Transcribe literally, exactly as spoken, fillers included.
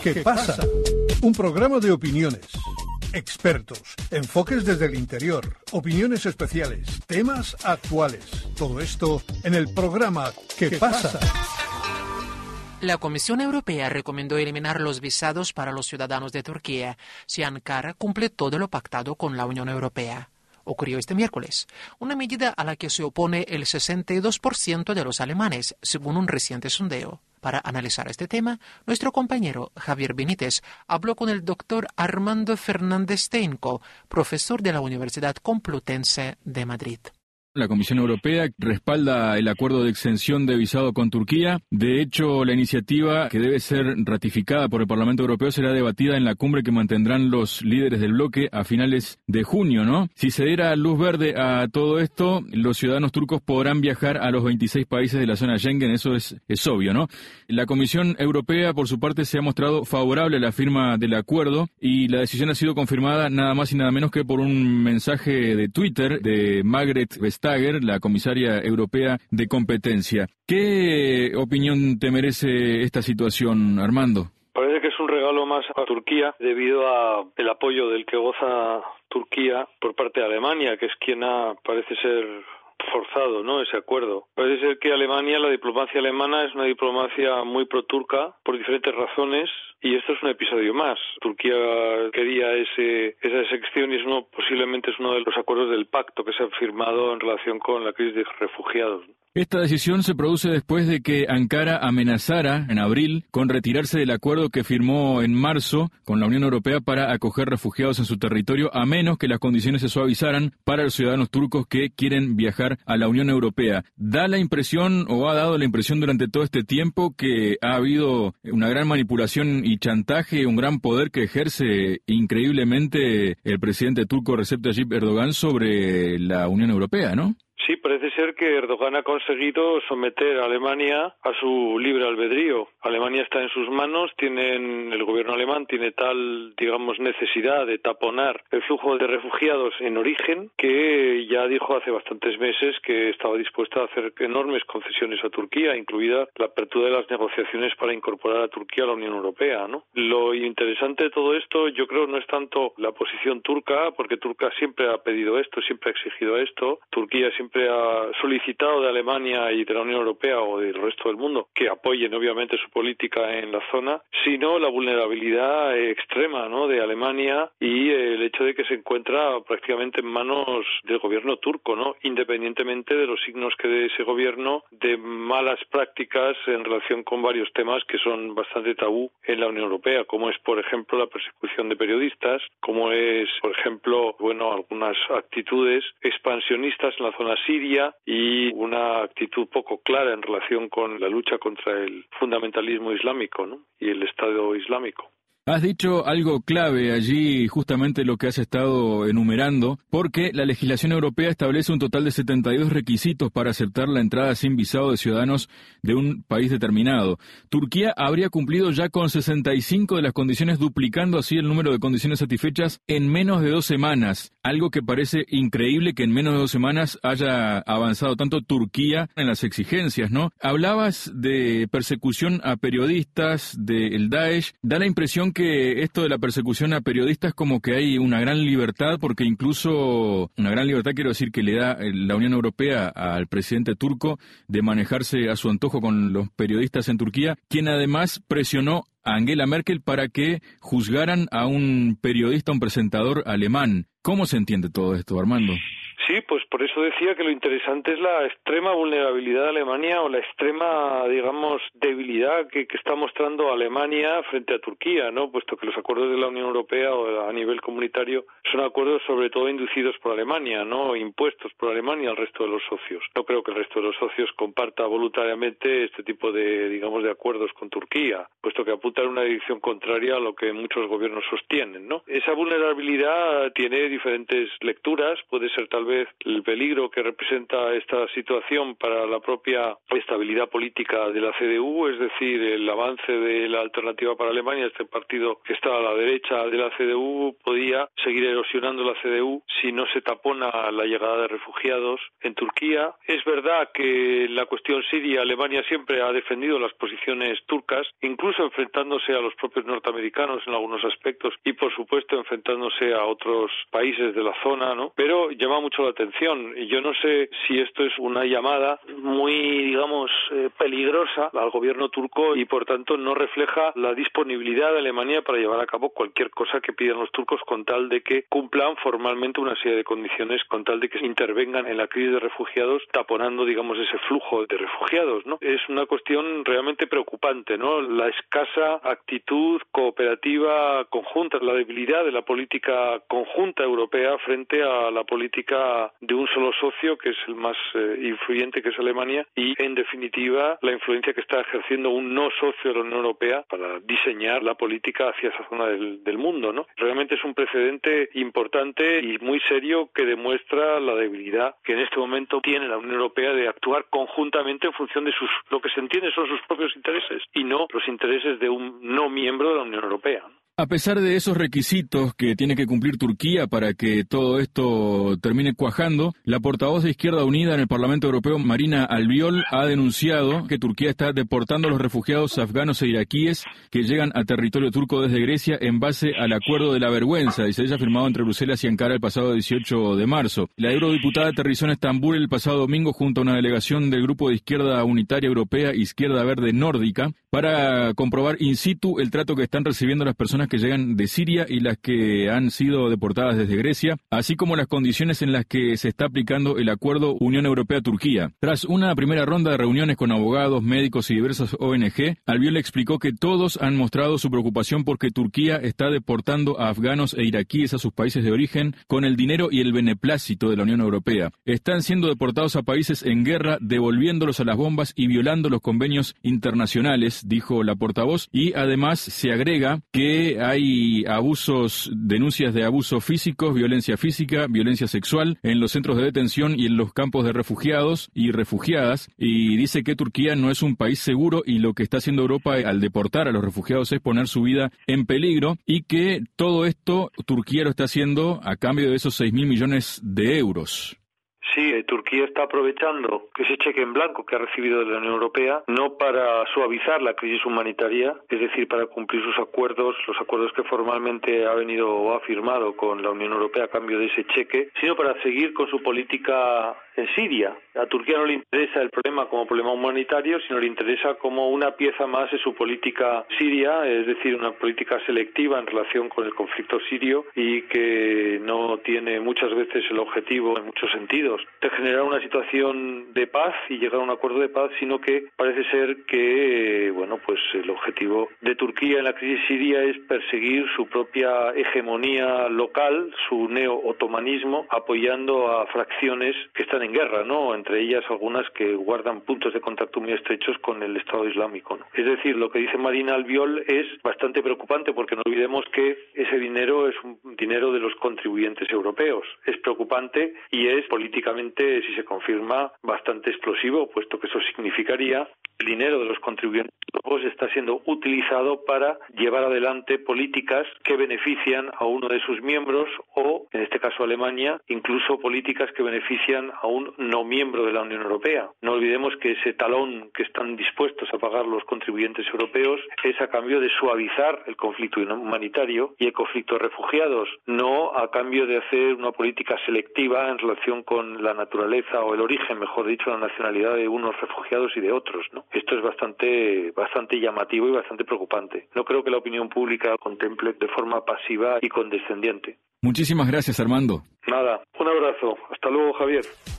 ¿Qué pasa? Un programa de opiniones, expertos, enfoques desde el interior, opiniones especiales, temas actuales. Todo esto en el programa ¿Qué pasa? La Comisión Europea recomendó eliminar los visados para los ciudadanos de Turquía si Ankara cumple todo lo pactado con la Unión Europea. Ocurrió este miércoles, una medida a la que se opone el sesenta y dos por ciento de los alemanes, según un reciente sondeo. Para analizar este tema, nuestro compañero Javier Benítez habló con el doctor Armando Fernández Steinko, profesor de la Universidad Complutense de Madrid. La Comisión Europea respalda el acuerdo de exención de visado con Turquía. De hecho, la iniciativa, que debe ser ratificada por el Parlamento Europeo, será debatida en la cumbre que mantendrán los líderes del bloque a finales de junio, ¿no? Si se diera luz verde a todo esto, los ciudadanos turcos podrán viajar a los veintiséis países de la zona Schengen, eso es, es obvio, ¿no? La Comisión Europea, por su parte, se ha mostrado favorable a la firma del acuerdo y la decisión ha sido confirmada nada más y nada menos que por un mensaje de Twitter de Margrethe Vestager, la comisaria europea de competencia. ¿Qué opinión te merece esta situación, Armando? Parece que es un regalo más a Turquía debido al apoyo del que goza Turquía por parte de Alemania, que es quien ha, parece ser, forzado, ¿no?, ese acuerdo. Parece ser que Alemania, la diplomacia alemana es una diplomacia muy pro-turca por diferentes razones y esto es un episodio más. Turquía quería ese, esa sección y es uno, posiblemente es uno de los acuerdos del pacto que se ha firmado en relación con la crisis de refugiados. Esta decisión se produce después de que Ankara amenazara en abril con retirarse del acuerdo que firmó en marzo con la Unión Europea para acoger refugiados en su territorio, a menos que las condiciones se suavizaran para los ciudadanos turcos que quieren viajar a la Unión Europea. Da la impresión, o ha dado la impresión durante todo este tiempo, que ha habido una gran manipulación y chantaje, un gran poder que ejerce increíblemente el presidente turco Recep Tayyip Erdogan sobre la Unión Europea, ¿no? Sí, parece ser que Erdogan ha conseguido someter a Alemania a su libre albedrío. Alemania está en sus manos, tienen, el gobierno alemán tiene tal, digamos, necesidad de taponar el flujo de refugiados en origen que ya dijo hace bastantes meses que estaba dispuesto a hacer enormes concesiones a Turquía, incluida la apertura de las negociaciones para incorporar a Turquía a la Unión Europea, ¿no? Lo interesante de todo esto, yo creo, no es tanto la posición turca, porque Turquía siempre ha pedido esto, siempre ha exigido esto. Turquía siempre ha solicitado de Alemania y de la Unión Europea o del resto del mundo que apoyen obviamente su política en la zona, sino la vulnerabilidad extrema, ¿no?, de Alemania y el hecho de que se encuentra prácticamente en manos del gobierno turco, ¿no?, independientemente de los signos que dé ese gobierno de malas prácticas en relación con varios temas que son bastante tabú en la Unión Europea, como es, por ejemplo, la persecución de periodistas, como es, por ejemplo, bueno, algunas actitudes expansionistas en la zona Siria y una actitud poco clara en relación con la lucha contra el fundamentalismo islámico, ¿no?, y el Estado Islámico. Has dicho algo clave allí, justamente lo que has estado enumerando, porque la legislación europea establece un total de setenta y dos requisitos para aceptar la entrada sin visado de ciudadanos de un país determinado. Turquía habría cumplido ya con sesenta y cinco de las condiciones, duplicando así el número de condiciones satisfechas en menos de dos semanas, algo que parece increíble que en menos de dos semanas haya avanzado tanto Turquía en las exigencias, ¿no? Hablabas de persecución a periodistas, del Daesh. Da la impresión que esto de la persecución a periodistas como que hay una gran libertad, porque incluso una gran libertad quiero decir que le da la Unión Europea al presidente turco de manejarse a su antojo con los periodistas en Turquía, quien además presionó a Angela Merkel para que juzgaran a un periodista, un presentador alemán. ¿Cómo se entiende todo esto, Armando? Sí, pues por eso decía que lo interesante es la extrema vulnerabilidad de Alemania o la extrema, digamos, debilidad que, que está mostrando Alemania frente a Turquía, ¿no? Puesto que los acuerdos de la Unión Europea o a nivel comunitario son acuerdos sobre todo inducidos por Alemania, ¿no?, impuestos por Alemania al resto de los socios. No creo que el resto de los socios comparta voluntariamente este tipo de, digamos, de acuerdos con Turquía, puesto que apunta en una dirección contraria a lo que muchos gobiernos sostienen, ¿no? Esa vulnerabilidad tiene diferentes lecturas, puede ser tal vez el peligro que representa esta situación para la propia estabilidad política de la C D U, es decir, el avance de la Alternativa para Alemania, este partido que está a la derecha de la C D U, podía seguir erosionando la C D U si no se tapona la llegada de refugiados en Turquía. Es verdad que la cuestión siria, Alemania siempre ha defendido las posiciones turcas, incluso enfrentándose a los propios norteamericanos en algunos aspectos y, por supuesto, enfrentándose a otros países de la zona, ¿no? Pero llama mucho la atención. Y yo no sé si esto es una llamada muy, digamos, eh, peligrosa al gobierno turco y, por tanto, no refleja la disponibilidad de Alemania para llevar a cabo cualquier cosa que pidan los turcos con tal de que cumplan formalmente una serie de condiciones, con tal de que intervengan en la crisis de refugiados, taponando, digamos, ese flujo de refugiados, ¿no? Es una cuestión realmente preocupante, ¿no? La escasa actitud cooperativa conjunta, la debilidad de la política conjunta europea frente a la política de un solo socio, que es el más eh, influyente, que es Alemania, y, en definitiva, la influencia que está ejerciendo un no socio de la Unión Europea para diseñar la política hacia esa zona del, del mundo, ¿no? Realmente es un precedente importante y muy serio que demuestra la debilidad que en este momento tiene la Unión Europea de actuar conjuntamente en función de sus, lo que se entiende son sus propios intereses y no los intereses de un no miembro de la Unión Europea. A pesar de esos requisitos que tiene que cumplir Turquía para que todo esto termine cuajando, la portavoz de Izquierda Unida en el Parlamento Europeo, Marina Albiol, ha denunciado que Turquía está deportando a los refugiados afganos e iraquíes que llegan a territorio turco desde Grecia en base al acuerdo de la vergüenza, dice ella, firmado entre Bruselas y Ankara el pasado dieciocho de marzo. La eurodiputada aterrizó en Estambul el pasado domingo junto a una delegación del Grupo de Izquierda Unitaria Europea, Izquierda Verde Nórdica, para comprobar in situ el trato que están recibiendo las personas que llegan de Siria y las que han sido deportadas desde Grecia, así como las condiciones en las que se está aplicando el acuerdo Unión Europea-Turquía. Tras una primera ronda de reuniones con abogados, médicos y diversas O N G, Albiol explicó que todos han mostrado su preocupación porque Turquía está deportando a afganos e iraquíes a sus países de origen con el dinero y el beneplácito de la Unión Europea. Están siendo deportados a países en guerra, devolviéndolos a las bombas y violando los convenios internacionales, dijo la portavoz, y además se agrega que hay abusos, denuncias de abuso físicos, violencia física, violencia sexual en los centros de detención y en los campos de refugiados y refugiadas, y dice que Turquía no es un país seguro y lo que está haciendo Europa al deportar a los refugiados es poner su vida en peligro y que todo esto Turquía lo está haciendo a cambio de esos seis mil millones de euros. Sí, Turquía está aprovechando ese cheque en blanco que ha recibido de la Unión Europea, no para suavizar la crisis humanitaria, es decir, para cumplir sus acuerdos, los acuerdos que formalmente ha venido o ha firmado con la Unión Europea a cambio de ese cheque, sino para seguir con su política en Siria. A Turquía no le interesa el problema como problema humanitario, sino le interesa como una pieza más de su política siria, es decir, una política selectiva en relación con el conflicto sirio y que no tiene muchas veces el objetivo, en muchos sentidos, de generar una situación de paz y llegar a un acuerdo de paz, sino que parece ser que, bueno, pues el objetivo de Turquía en la crisis siria es perseguir su propia hegemonía local, su neo-otomanismo, apoyando a fracciones que están en guerra, ¿no? Entre ellas algunas que guardan puntos de contacto muy estrechos con el Estado Islámico, ¿no? Es decir, lo que dice Marina Albiol es bastante preocupante porque no olvidemos que ese dinero es un dinero de los contribuyentes europeos. Es preocupante y es políticamente, si se confirma, bastante explosivo, puesto que eso significaría que el dinero de los contribuyentes europeos está siendo utilizado para llevar adelante políticas que benefician a uno de sus miembros o, en este caso Alemania, incluso políticas que benefician a un no miembro de la Unión Europea. No olvidemos que ese talón que están dispuestos a pagar los contribuyentes europeos es a cambio de suavizar el conflicto humanitario y el conflicto de refugiados, no a cambio de hacer una política selectiva en relación con la naturaleza o el origen, mejor dicho, la nacionalidad de unos refugiados y de otros, ¿no? Esto es bastante, bastante llamativo y bastante preocupante. No creo que la opinión pública contemple de forma pasiva y condescendiente. Muchísimas gracias, Armando. Nada, un abrazo. Hasta luego, Javier.